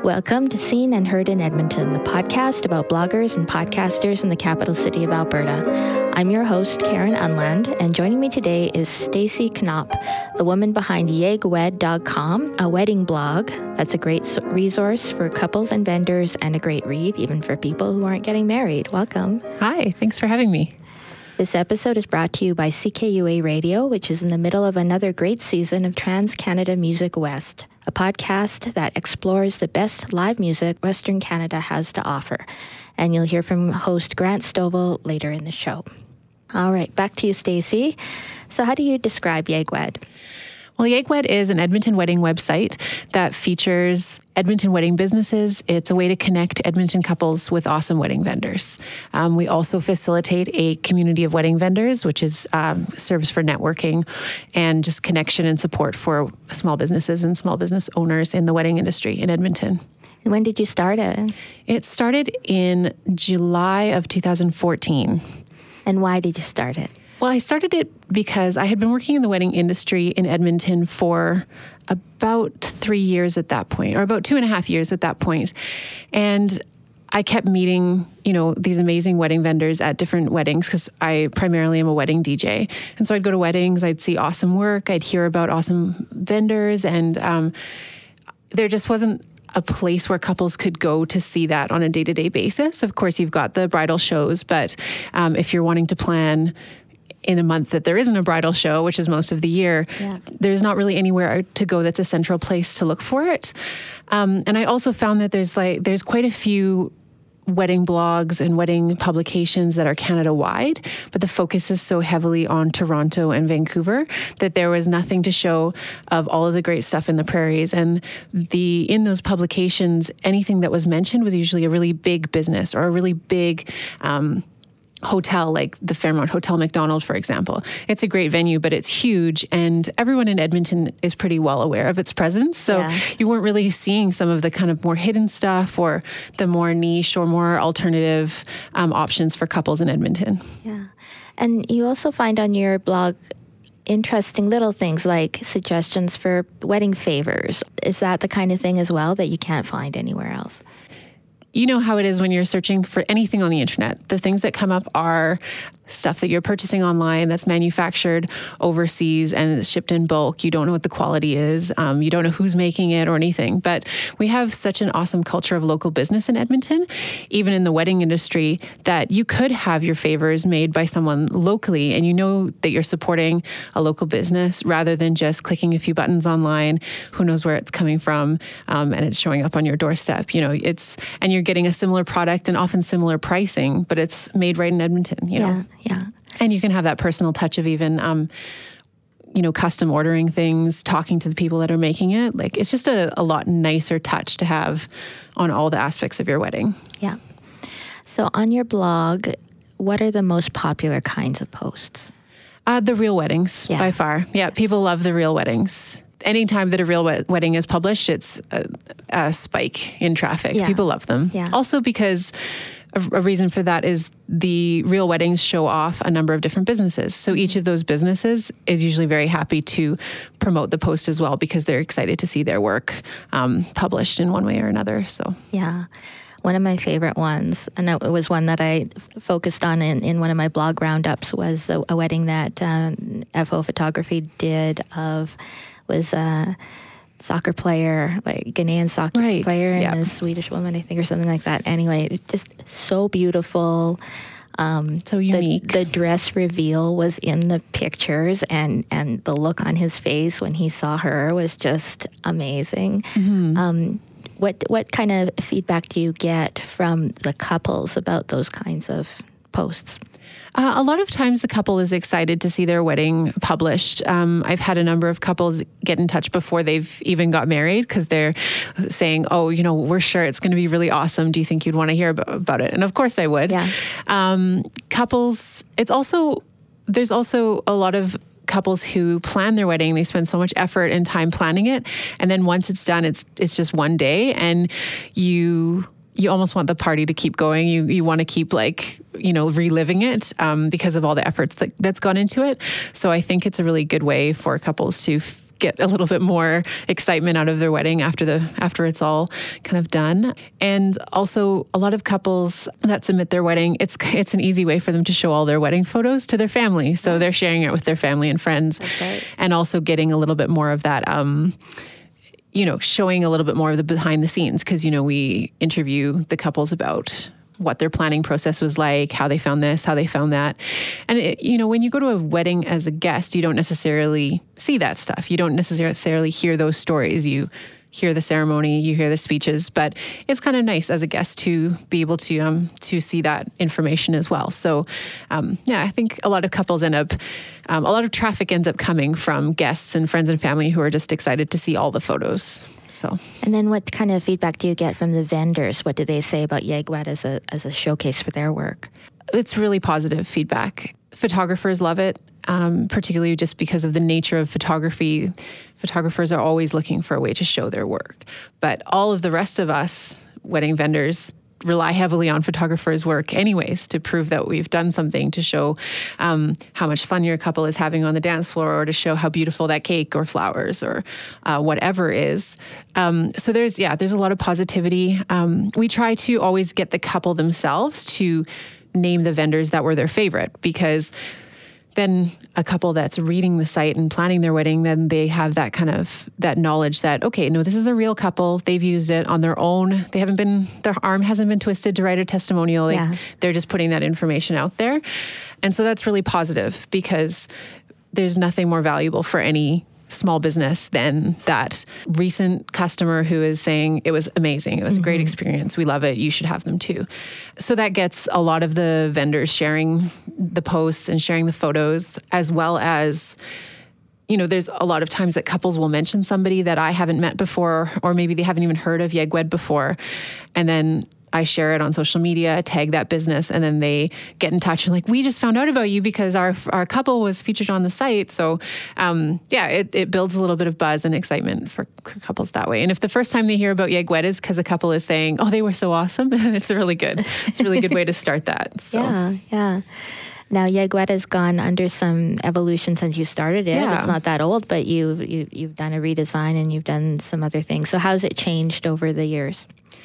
Welcome to Seen and Heard in Edmonton, the podcast about bloggers and podcasters in the capital city of Alberta. I'm your host, Karen Unland, and joining me today is Stacey Knopp, the woman behind YegWed.com, a wedding blog that's a great resource for couples and vendors and a great read, even for people who aren't getting married. Welcome. Hi, thanks for having me. This episode is brought to you by CKUA Radio, which is in the middle of another great season of Trans-Canada Music West, a podcast that explores the best live music Western Canada has to offer. And you'll hear from host Grant Stovall later in the show. All right, back to you, Stacey. So how do you describe YegWed? Well, YegWed is an Edmonton wedding website that features Edmonton wedding businesses. It's a way to connect Edmonton couples with awesome wedding vendors. We also facilitate a community of wedding vendors, which is serves for networking and just connection and support for small businesses and small business owners in the wedding industry in Edmonton. And when did you start it? It started in July of 2014. And why did you start it? Well, I started it because I had been working in the wedding industry in Edmonton for about 3 years at that point, or about 2.5 years at that point. And I kept meeting, these amazing wedding vendors at different weddings because I primarily am a wedding DJ. And so I'd go to weddings, I'd see awesome work, I'd hear about awesome vendors, and there just wasn't a place where couples could go to see that on a day-to-day basis. Of course, you've got the bridal shows, but if you're wanting to plan in a month that there isn't a bridal show, which is most of the year, there's not really anywhere to go that's a central place to look for it. And I also found that there's quite a few wedding blogs and wedding publications that are Canada-wide, but the focus is so heavily on Toronto and Vancouver that there was nothing to show of all of the great stuff in the prairies. And in those publications, anything that was mentioned was usually a really big business or a really big hotel, like the Fairmont Hotel Macdonald, for example. It's a great venue, but it's huge, and everyone in Edmonton is pretty well aware of its presence. So you weren't really seeing some of the kind of more hidden stuff or the more niche or more alternative options for couples in Edmonton. Yeah. And you also find on your blog interesting little things like suggestions for wedding favors. Is that the kind of thing as well that you can't find anywhere else? You know how it is when you're searching for anything on the internet. The things that come up are stuff that you're purchasing online that's manufactured overseas and it's shipped in bulk. You don't know what the quality is. You don't know who's making it or anything. But we have such an awesome culture of local business in Edmonton, even in the wedding industry, that you could have your favors made by someone locally and you know that you're supporting a local business rather than just clicking a few buttons online, who knows where it's coming from, and it's showing up on your doorstep. And you're getting a similar product and often similar pricing, but it's made right in Edmonton, Yeah. And you can have that personal touch of even, custom ordering things, talking to the people that are making it. Like, it's just a lot nicer touch to have on all the aspects of your wedding. Yeah. So on your blog, what are the most popular kinds of posts? The real weddings, by far. Yeah, people love the real weddings. Anytime that a real wedding is published, it's a spike in traffic. Yeah. People love them. Yeah. Also because a reason for that is the real weddings show off a number of different businesses. So each of those businesses is usually very happy to promote the post as well because they're excited to see their work published in one way or another. So yeah. One of my favorite ones, and it was one that I focused on in one of my blog roundups, was a wedding that FO Photography did was a soccer player, like Ghanaian soccer player, and a Swedish woman, I think, or something like that. Anyway, just so beautiful. So unique. The dress reveal was in the pictures, and the look on his face when he saw her was just amazing. Mm-hmm. What kind of feedback do you get from the couples about those kinds of posts? A lot of times the couple is excited to see their wedding published. I've had a number of couples get in touch before they've even got married because they're saying, we're sure it's going to be really awesome. Do you think you'd want to hear about it? And of course I would. Yeah. Couples, there's also a lot of couples who plan their wedding. They spend so much effort and time planning it. And then once it's done, it's just one day, and you almost want the party to keep going. You want to keep reliving it because of all the efforts that's gone into it. So I think it's a really good way for couples to get a little bit more excitement out of their wedding after it's all kind of done. And also a lot of couples that submit their wedding, it's an easy way for them to show all their wedding photos to their family. So they're sharing it with their family and friends. That's right. And also getting a little bit more of that, showing a little bit more of the behind the scenes, because, we interview the couples about what their planning process was like, how they found this, how they found that. And, when you go to a wedding as a guest, you don't necessarily see that stuff. You don't necessarily hear those stories. You hear the ceremony, you hear the speeches, but it's kind of nice as a guest to be able to see that information as well. So, I think a lot of couples a lot of traffic ends up coming from guests and friends and family who are just excited to see all the photos. So. And then what kind of feedback do you get from the vendors? What do they say about Yegwed as a showcase for their work? It's really positive feedback. Photographers love it, particularly just because of the nature of photography. Photographers are always looking for a way to show their work. But all of the rest of us, wedding vendors, rely heavily on photographers' work anyways to prove that we've done something, to show how much fun your couple is having on the dance floor, or to show how beautiful that cake or flowers or whatever is. So there's a lot of positivity. We try to always get the couple themselves to name the vendors that were their favorite, because then a couple that's reading the site and planning their wedding, then they have that knowledge that, okay, no, this is a real couple. They've used it on their own. Their arm hasn't been twisted to write a testimonial. They're just putting that information out there. And so that's really positive, because there's nothing more valuable for any small business than that recent customer who is saying it was amazing. It was a great experience. We love it. You should have them too. So that gets a lot of the vendors sharing the posts and sharing the photos, as well as, there's a lot of times that couples will mention somebody that I haven't met before, or maybe they haven't even heard of Yegwed before. And then I share it on social media, tag that business, and then they get in touch and like, we just found out about you because our couple was featured on the site. So it builds a little bit of buzz and excitement for couples that way. And if the first time they hear about Yegwed is because a couple is saying, oh, they were so awesome, it's a really good way to start that. So. Yeah. Now, Yegwed has gone under some evolution since you started it. Yeah. It's not that old, but you've done a redesign and you've done some other things. So how's it changed over the years?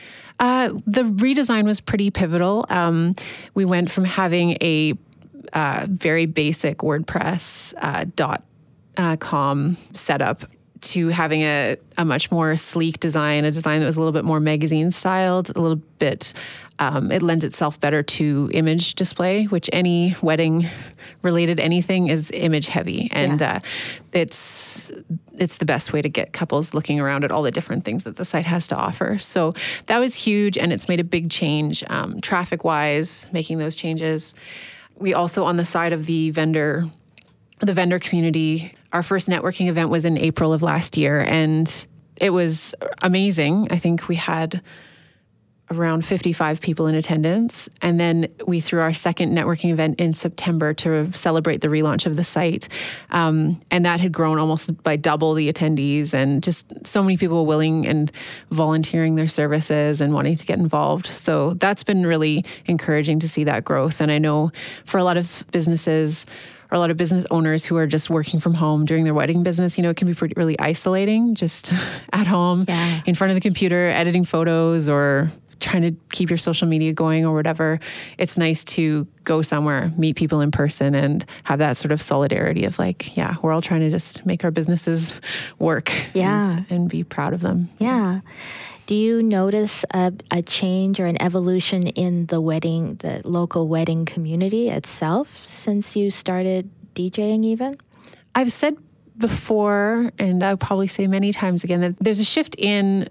The redesign was pretty pivotal. We went from having a very basic WordPress .com setup to having a much more sleek design, a design that was a little bit more magazine styled, a little bit, it lends itself better to image display, which any wedding related anything is image heavy. And it's the best way to get couples looking around at all the different things that the site has to offer. So that was huge, and it's made a big change traffic-wise, making those changes. We also, on the side of the vendor community, our first networking event was in April of last year, and it was amazing. I think we had around 55 people in attendance. And then we threw our second networking event in September to celebrate the relaunch of the site. And that had grown almost by double the attendees, and just so many people willing and volunteering their services and wanting to get involved. So that's been really encouraging to see that growth. And I know for a lot of businesses, or a lot of business owners who are just working from home doing their wedding business, it can be really isolating, just at home in front of the computer, editing photos or trying to keep your social media going or whatever. It's nice to go somewhere, meet people in person, and have that sort of solidarity of we're all trying to just make our businesses work and be proud of them. Yeah. Do you notice a change or an evolution in the local wedding community itself since you started DJing even? I've said before, and I'll probably say many times again, that there's a shift in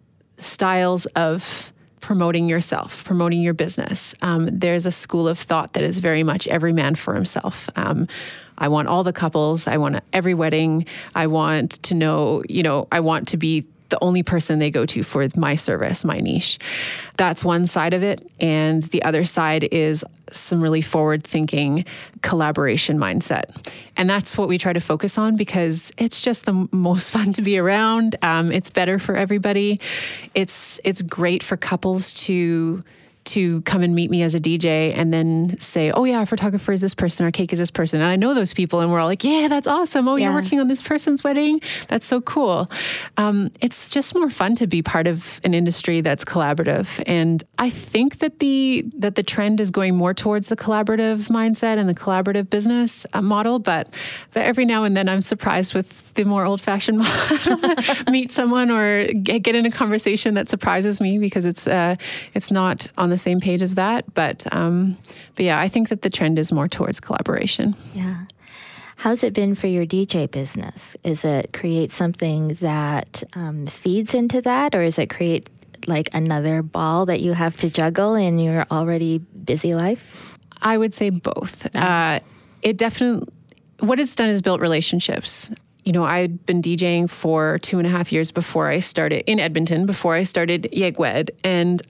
styles of promoting yourself, promoting your business. There's a school of thought that is very much every man for himself. I want all the couples. I want every wedding. I want to know, I want to be the only person they go to for my service, my niche. That's one side of it. And the other side is some really forward-thinking collaboration mindset. And that's what we try to focus on, because it's just the most fun to be around. It's better for everybody. It's great for couples to to come and meet me as a DJ and then say, oh yeah, our photographer is this person, our cake is this person. And I know those people and we're all like, yeah, that's awesome. Oh, you're working on this person's wedding? That's so cool. It's just more fun to be part of an industry that's collaborative. And I think that the trend is going more towards the collaborative mindset and the collaborative business model. But every now and then I'm surprised with the more old-fashioned model. Meet someone or get in a conversation that surprises me because it's not on the same page as that. But yeah, I think that the trend is more towards collaboration. Yeah. How's it been for your DJ business? Is it create something that feeds into that, or is it create like another ball that you have to juggle in your already busy life? I would say both. It definitely, what it's done is built relationships. You know, I'd been DJing for 2.5 years before I started in Edmonton, before I started YegWed. And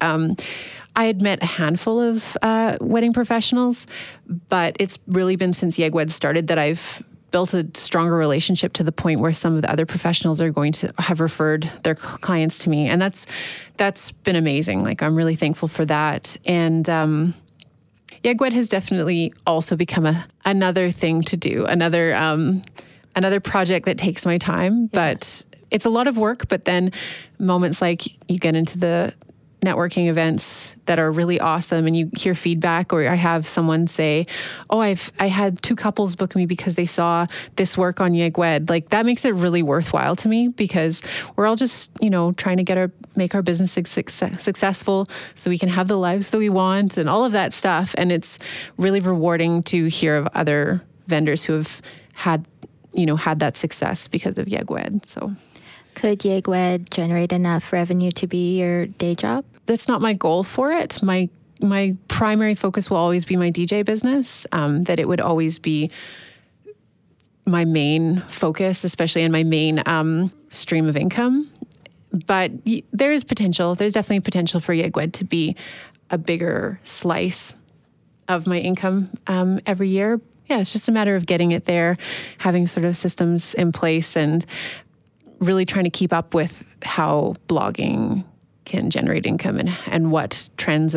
I had met a handful of wedding professionals, but it's really been since YegWed started that I've built a stronger relationship to the point where some of the other professionals are going to have referred their clients to me. And that's been amazing. Like, I'm really thankful for that. And YegWed has definitely also become another thing to do, another project that takes my time, but it's a lot of work. But then moments like you get into the networking events that are really awesome and you hear feedback, or I have someone say, oh, I had 2 couples book me because they saw this work on YegWed. Like, that makes it really worthwhile to me because we're all just, you know, trying to make our business successful so we can have the lives that we want and all of that stuff. And it's really rewarding to hear of other vendors who have had that success because of YegWed. So, could YegWed generate enough revenue to be your day job? That's not my goal for it. My primary focus will always be my DJ business. That it would always be my main focus, especially in my main stream of income. But there is potential. There's definitely potential for YegWed to be a bigger slice of my income every year. Yeah, it's just a matter of getting it there, having sort of systems in place, and really trying to keep up with how blogging can generate income and what trends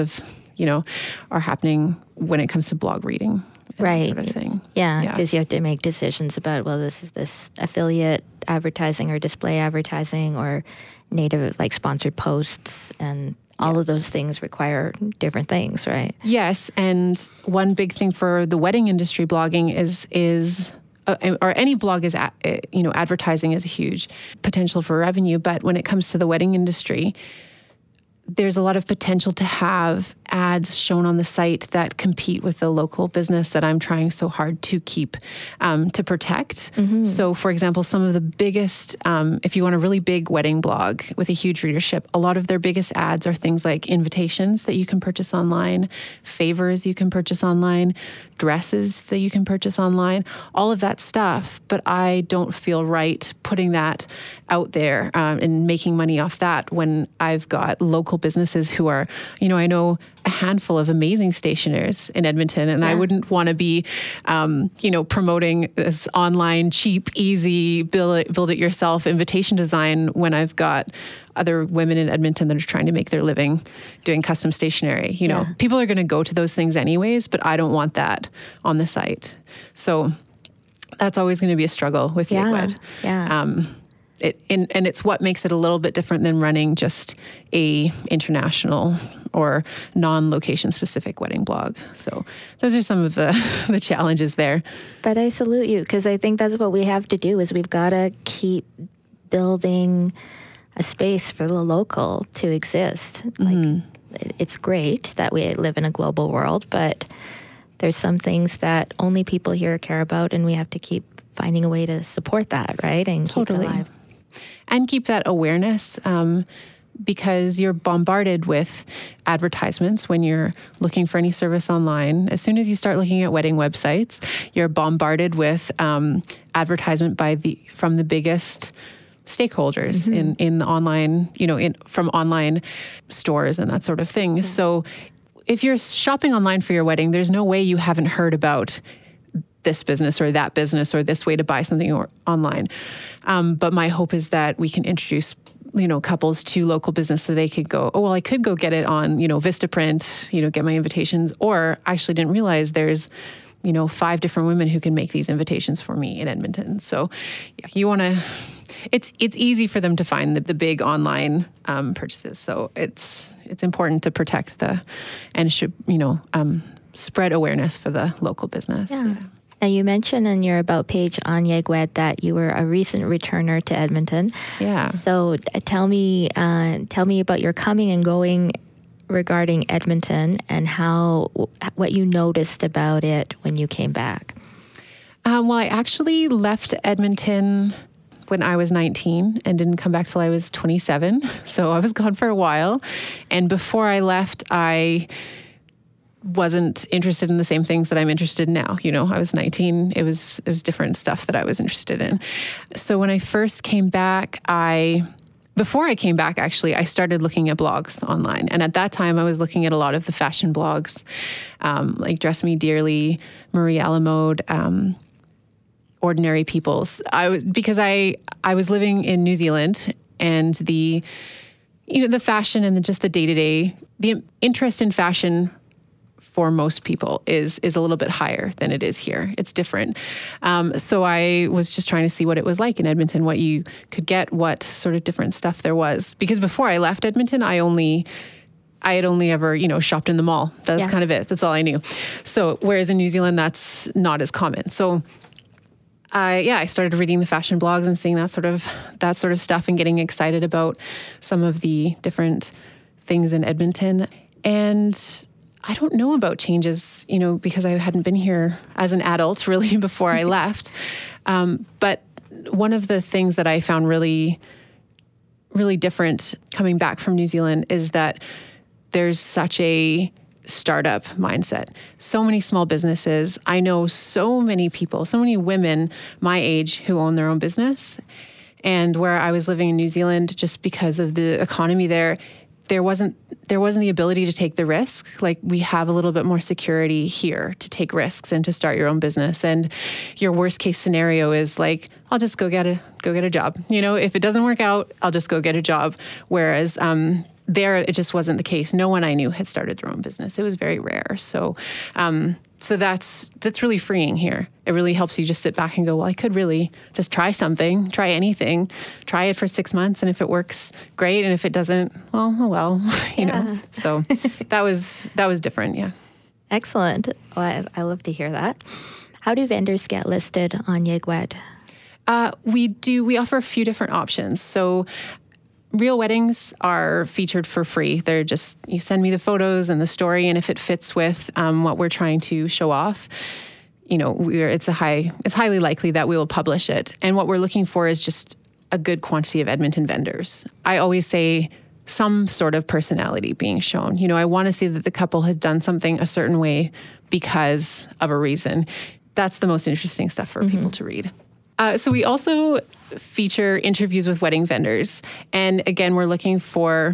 are happening when it comes to blog reading. Right. That sort of thing. Yeah, because you have to make decisions about, well, this is this affiliate advertising or display advertising or native, like, sponsored posts, and all of those things require different things, right? Yes, and one big thing for the wedding industry blogging is or any blog is, advertising is a huge potential for revenue. But when it comes to the wedding industry, there's a lot of potential to have ads shown on the site that compete with the local business that I'm trying so hard to keep, to protect. Mm-hmm. So, for example, some of the biggest, if you want a really big wedding blog with a huge readership, a lot of their biggest ads are things like invitations that you can purchase online, favors you can purchase online, dresses that you can purchase online, all of that stuff. But I don't feel right putting that out there and making money off that when I've got local businesses who are, I know a handful of amazing stationers in Edmonton, and I wouldn't want to be, promoting this online, cheap, easy, build it yourself invitation design when I've got other women in Edmonton that are trying to make their living doing custom stationery. People are going to go to those things anyways, but I don't want that on the site. So that's always going to be a struggle with YegWed. Yeah. And it's what makes it a little bit different than running just a international or non-location specific wedding blog. So those are some of the challenges there. But I salute you, because I think that's what we have to do, is we've got to keep building a space for the local to exist. Like, it's great that we live in a global world, but there's some things that only people here care about, and we have to keep finding a way to support that, right? And keep it alive. And keep that awareness, because you're bombarded with advertisements when you're looking for any service online. As soon as you start looking at wedding websites, you're bombarded with advertisement from the biggest stakeholders in the online, from online stores and that sort of thing. Yeah. So if you're shopping online for your wedding, there's no way you haven't heard about this business or that business or this way to buy something online. But my hope is that we can introduce couples to local business so they could go, oh, well, I could go get it on, Vistaprint, get my invitations, or I actually didn't realize there's 5 different women who can make these invitations for me in Edmonton. So yeah, it's easy for them to find the big online purchases. So it's important to protect and should, spread awareness for the local business. Yeah. Now, you mentioned in your About page on YegWed that you were a recent returner to Edmonton. Yeah. So tell me about your coming and going regarding Edmonton and what you noticed about it when you came back. Well, I actually left Edmonton when I was 19 and didn't come back till I was 27. So I was gone for a while. And before I left, I wasn't interested in the same things that I'm interested in now. I was 19. It was different stuff that I was interested in. So when I first came back, before I came back, actually, I started looking at blogs online. And at that time, I was looking at a lot of the fashion blogs, like Dress Me Dearly, Marie Alamode, Ordinary Peoples. Because I was living in New Zealand, and the fashion and just the day-to-day, the interest in fashion for most people is a little bit higher than it is here. It's different. So I was just trying to see what it was like in Edmonton, what you could get, what sort of different stuff there was. Because before I left Edmonton, I had only ever, shopped in the mall. That's kind of it. That's all I knew. So whereas in New Zealand, that's not as common. So I started reading the fashion blogs and seeing that sort of stuff and getting excited about some of the different things in Edmonton. And I don't know about changes, because I hadn't been here as an adult really before I left. But one of the things that I found really, really different coming back from New Zealand is that there's such a startup mindset. So many small businesses. I know so many people, so many women my age who own their own business. And where I was living in New Zealand, just because of the economy there wasn't the ability to take the risk. Like, we have a little bit more security here to take risks and to start your own business. And your worst case scenario is like, I'll just go get a job. If it doesn't work out, I'll just go get a job. Whereas there, it just wasn't the case. No one I knew had started their own business. It was very rare. So that's really freeing here. It really helps you just sit back and go, well, I could really just try something, try anything, try it for 6 months. And if it works, great. And if it doesn't, well, you know. So that was different. Yeah. Excellent. Well, I love to hear that. How do vendors get listed on YegWed? We offer a few different options. So Real weddings are featured for free. They're just, you send me the photos and the story, and if it fits with what we're trying to show off, it's highly likely that we will publish it. And what we're looking for is just a good quantity of Edmonton vendors. I always say some sort of personality being shown. I want to see that the couple has done something a certain way because of a reason. That's the most interesting stuff for people to read. So we also feature interviews with wedding vendors. And again, we're looking for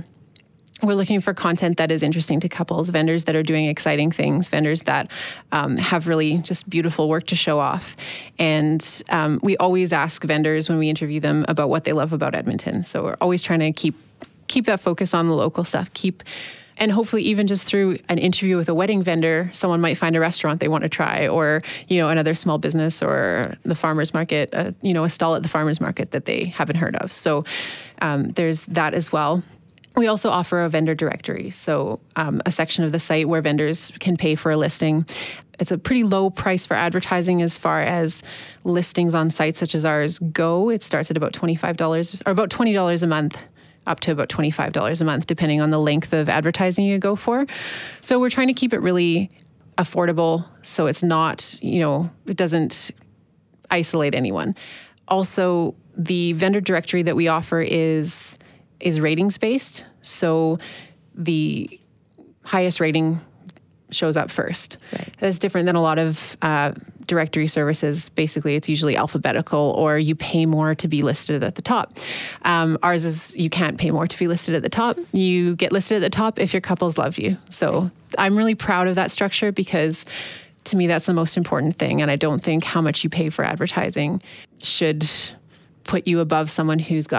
content that is interesting to couples, vendors that are doing exciting things, vendors that have really just beautiful work to show off. And we always ask vendors when we interview them about what they love about Edmonton. So we're always trying to keep that focus on the local stuff, and hopefully even just through an interview with a wedding vendor, someone might find a restaurant they want to try, or, another small business, or the farmer's market, a stall at the farmer's market that they haven't heard of. So there's that as well. We also offer a vendor directory, so a section of the site where vendors can pay for a listing. It's a pretty low price for advertising as far as listings on sites such as ours go. It starts at about $25 or about $20 a month, up to about $25 a month, depending on the length of advertising you go for. So we're trying to keep it really affordable, so it's not, it doesn't isolate anyone. Also, the vendor directory that we offer is ratings based. So the highest rating shows up first. Right. That's different than a lot of directory services. Basically, it's usually alphabetical, or you pay more to be listed at the top. Ours is, you can't pay more to be listed at the top. You get listed at the top if your couples love you. So I'm really proud of that structure, because to me, that's the most important thing. And I don't think how much you pay for advertising should put you above someone who's got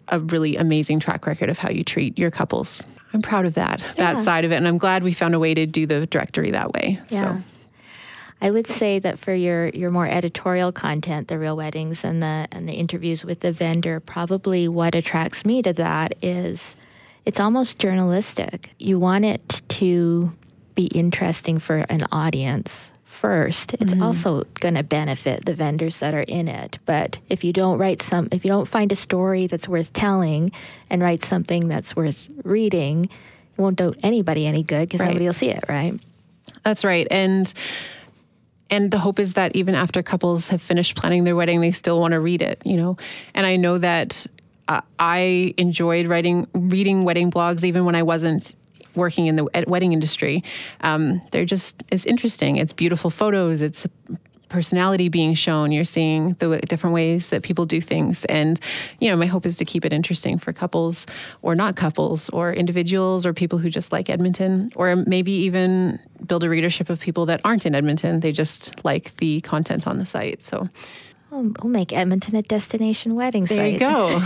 a really amazing track record of how you treat your couples. I'm proud of that side of it. And I'm glad we found a way to do the directory that way. Yeah. So I would say that for your more editorial content, the real weddings and the interviews with the vendor, probably what attracts me to that is it's almost journalistic. You want it to be interesting for an audience first. It's also going to benefit the vendors that are in it. But if you don't find a story that's worth telling and write something that's worth reading, it won't do anybody any good because nobody will see it, right? That's right. And the hope is that even after couples have finished planning their wedding, they still want to read it, And I know that I enjoyed reading wedding blogs even when I wasn't working in the wedding industry. It's interesting. It's beautiful photos. It's personality being shown. You're seeing the different ways that people do things. And, my hope is to keep it interesting for couples or not couples or individuals or people who just like Edmonton, or maybe even build a readership of people that aren't in Edmonton. They just like the content on the site. So we'll make Edmonton a destination wedding site. There you go.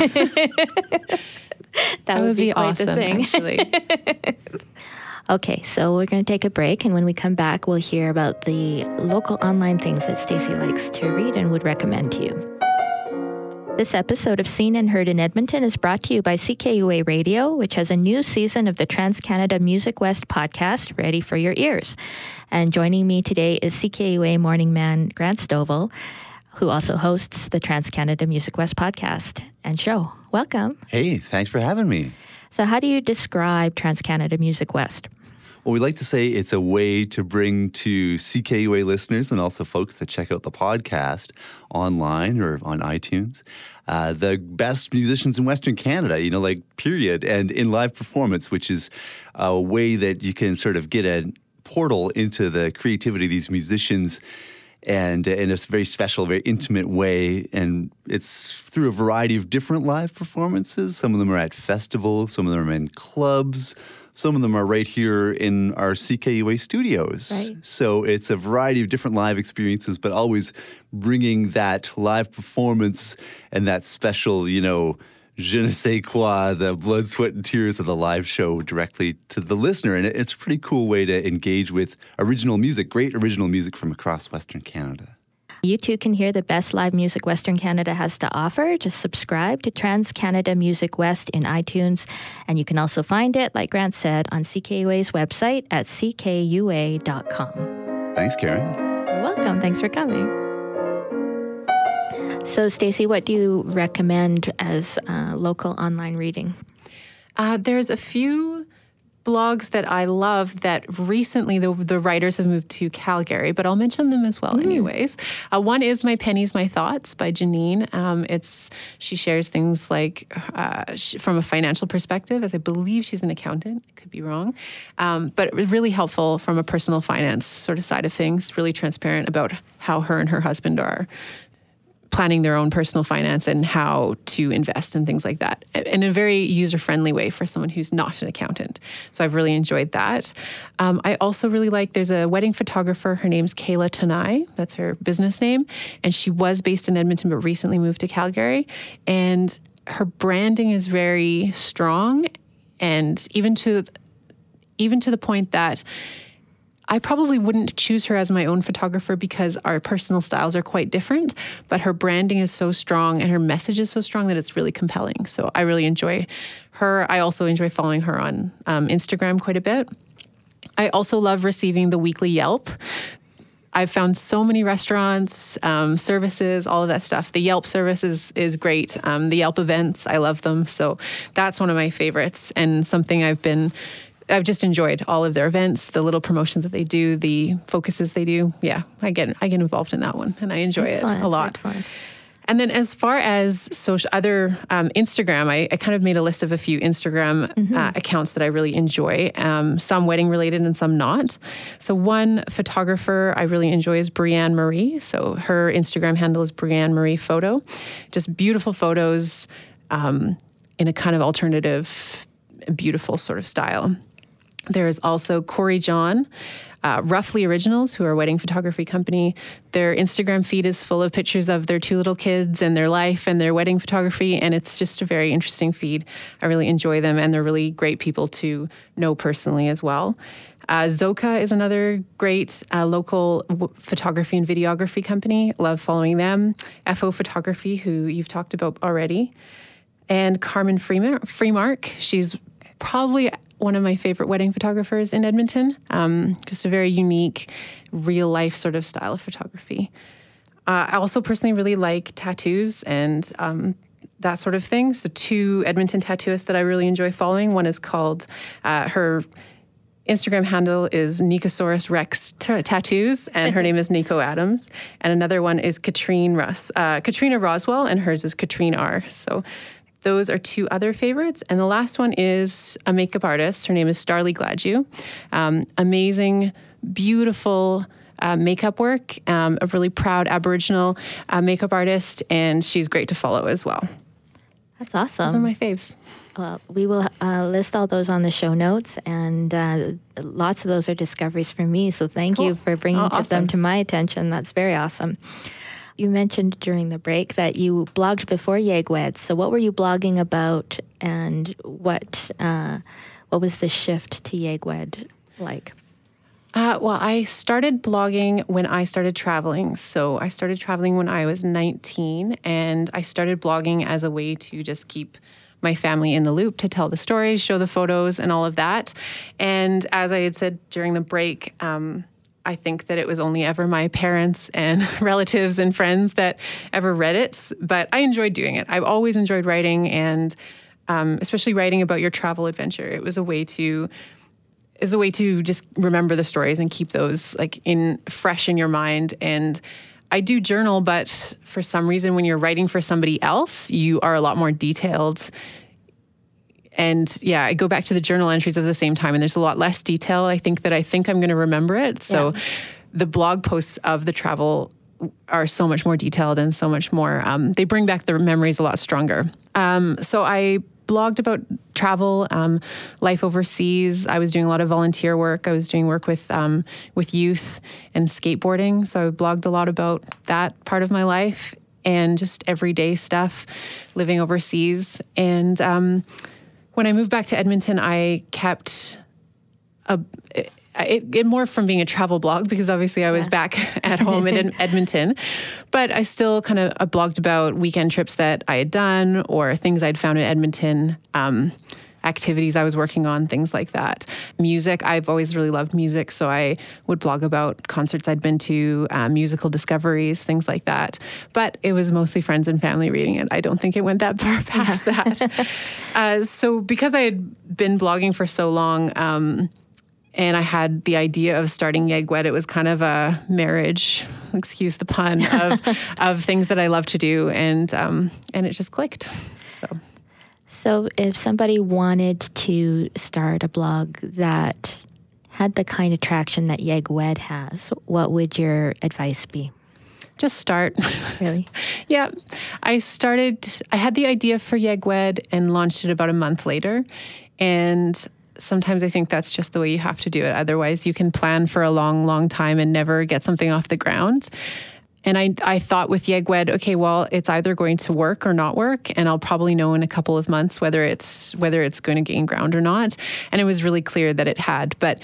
That would be quite awesome, the thing. actually. Okay, so we're going to take a break, and when we come back, we'll hear about the local online things that Stacey likes to read and would recommend to you. This episode of Seen and Heard in Edmonton is brought to you by CKUA Radio, which has a new season of the TransCanada Music West podcast ready for your ears. And joining me today is CKUA morning man Grant Stovall, who also hosts the TransCanada Music West podcast and show. Welcome. Hey, thanks for having me. So how do you describe TransCanada Music West? Well, we like to say it's a way to bring to CKUA listeners and also folks that check out the podcast online or on iTunes, the best musicians in Western Canada, period, and in live performance, which is a way that you can sort of get a portal into the creativity of these musicians and in a very special, very intimate way. And it's through a variety of different live performances. Some of them are at festivals, some of them are in clubs, some of them are right here in our CKUA studios. Right. So it's a variety of different live experiences, but always bringing that live performance and that special, je ne sais quoi, the blood, sweat, and tears of the live show directly to the listener. And it's a pretty cool way to engage with original music, great original music from across Western Canada. You too can hear the best live music Western Canada has to offer. Just subscribe to TransCanada Music West in iTunes. And you can also find it, like Grant said, on CKUA's website at ckua.com. Thanks, Karen. You're welcome. Thanks for coming. So, Stacey, what do you recommend as local online reading? There's a few blogs that I love that recently the writers have moved to Calgary, but I'll mention them as well anyways. One is My Pennies, My Thoughts by Janine. She shares things like from a financial perspective, as I believe she's an accountant. I could be wrong. But really helpful from a personal finance sort of side of things, really transparent about how her and her husband are planning their own personal finance and how to invest and things like that in a very user-friendly way for someone who's not an accountant. So I've really enjoyed that. I also really like, there's a wedding photographer, her name's Kayla Tanai, that's her business name, and she was based in Edmonton but recently moved to Calgary. And her branding is very strong, and even to the point that I probably wouldn't choose her as my own photographer because our personal styles are quite different, but her branding is so strong and her message is so strong that it's really compelling. So I really enjoy her. I also enjoy following her on Instagram quite a bit. I also love receiving the weekly Yelp. I've found so many restaurants, services, all of that stuff. The Yelp service is great. The Yelp events, I love them. So that's one of my favorites and something I've just enjoyed all of their events, the little promotions that they do, the focuses they do. Yeah, I get involved in that one, and I enjoy it a lot. Excellent. And then as far as Instagram, I kind of made a list of a few Instagram accounts that I really enjoy, some wedding related and some not. So one photographer I really enjoy is Brianne Marie. So her Instagram handle is Brianne Marie Photo. Just beautiful photos in a kind of alternative, beautiful sort of style. There's also Corey John, Roughly Originals, who are a wedding photography company. Their Instagram feed is full of pictures of their 2 little kids and their life and their wedding photography, and it's just a very interesting feed. I really enjoy them, and they're really great people to know personally as well. Zoka is another great local photography and videography company. Love following them. FO Photography, who you've talked about already. And Carmen Freemark. She's probably one of my favorite wedding photographers in Edmonton. Just a very unique, real-life sort of style of photography. I also personally really like tattoos and that sort of thing. So 2 Edmonton tattooists that I really enjoy following. One is called, her Instagram handle is Nicosaurus Rex Tattoos, and her name is Nico Adams. And another one is Katrina Roswell, and hers is Katrine R. So those are 2 other favorites. And the last one is a makeup artist. Her name is Starlee Gladue. Amazing, beautiful makeup work, a really proud Aboriginal makeup artist, and she's great to follow as well. That's awesome. Those are my faves. Well, we will list all those on the show notes, and lots of those are discoveries for me. So thank you for bringing them to my attention. That's very awesome. You mentioned during the break that you blogged before YegWed. So what were you blogging about, and what was the shift to YegWed like? Well, I started blogging when I started traveling. So I started traveling when I was 19, and I started blogging as a way to just keep my family in the loop, to tell the stories, show the photos, and all of that. And as I had said during the break, I think that it was only ever my parents and relatives and friends that ever read it, but I enjoyed doing it. I've always enjoyed writing, and especially writing about your travel adventure. It was a way to just remember the stories and keep those like fresh in your mind. And I do journal, but for some reason, when you're writing for somebody else, you are a lot more detailed. And yeah, I go back to the journal entries of the same time, and there's a lot less detail. I think I'm going to remember it. So the blog posts of the travel are so much more detailed and so much more, they bring back the memories a lot stronger. So I blogged about travel, life overseas. I was doing a lot of volunteer work. I was doing work with youth and skateboarding. So I blogged a lot about that part of my life and just everyday stuff, living overseas. And when I moved back to Edmonton, I kept it morphed from being a travel blog, because obviously I was back at home in Edmonton, but I still kind of blogged about weekend trips that I had done or things I'd found in Edmonton, activities I was working on, things like that. Music, I've always really loved music, so I would blog about concerts I'd been to, musical discoveries, things like that. But it was mostly friends and family reading it. I don't think it went that far past that. So because I had been blogging for so long, and I had the idea of starting YegWed, it was kind of a marriage, excuse the pun, of things that I love to do, and it just clicked. So if somebody wanted to start a blog that had the kind of traction that YegWed has, what would your advice be? Just start. Really? Yeah. I had the idea for YegWed and launched it about a month later, and sometimes I think that's just the way you have to do it. Otherwise, you can plan for a long, long time and never get something off the ground. And I thought with YegWed, okay, well, it's either going to work or not work, and I'll probably know in a couple of months whether it's going to gain ground or not. And it was really clear that it had. But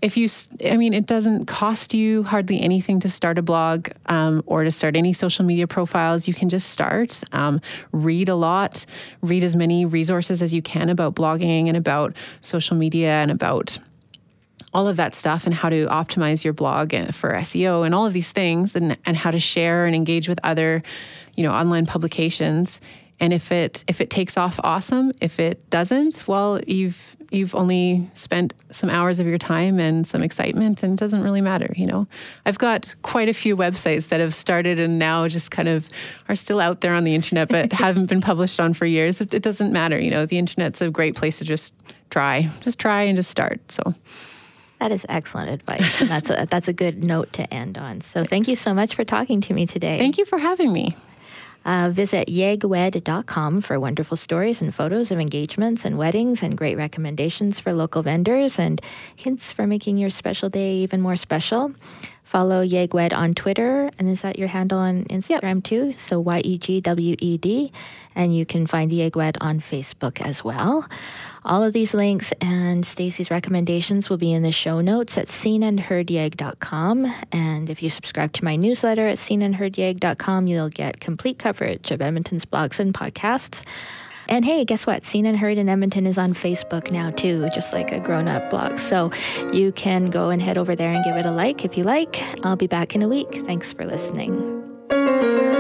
it doesn't cost you hardly anything to start a blog or to start any social media profiles. You can just start, read a lot, read as many resources as you can about blogging and about social media and about all of that stuff, and how to optimize your blog for SEO and all of these things, and how to share and engage with other, online publications. And if it takes off, awesome. If it doesn't, well, you've only spent some hours of your time and some excitement, and it doesn't really matter, I've got quite a few websites that have started and now just kind of are still out there on the internet, but haven't been published on for years. It doesn't matter, the internet's a great place to just try and just start. So that is excellent advice. And that's a good note to end on. So thank you so much for talking to me today. Thank you for having me. Visit yegwed.com for wonderful stories and photos of engagements and weddings and great recommendations for local vendors and hints for making your special day even more special. Follow Yegwed on Twitter, and is that your handle on Instagram too? So YEGWED, and you can find Yegwed on Facebook as well. All of these links and Stacey's recommendations will be in the show notes at seenandheardyeg.com. And if you subscribe to my newsletter at seenandheardyeg.com, you'll get complete coverage of Edmonton's blogs and podcasts. And hey, guess what? Seen and Heard in Edmonton is on Facebook now too, just like a grown-up blog. So you can go and head over there and give it a like if you like. I'll be back in a week. Thanks for listening.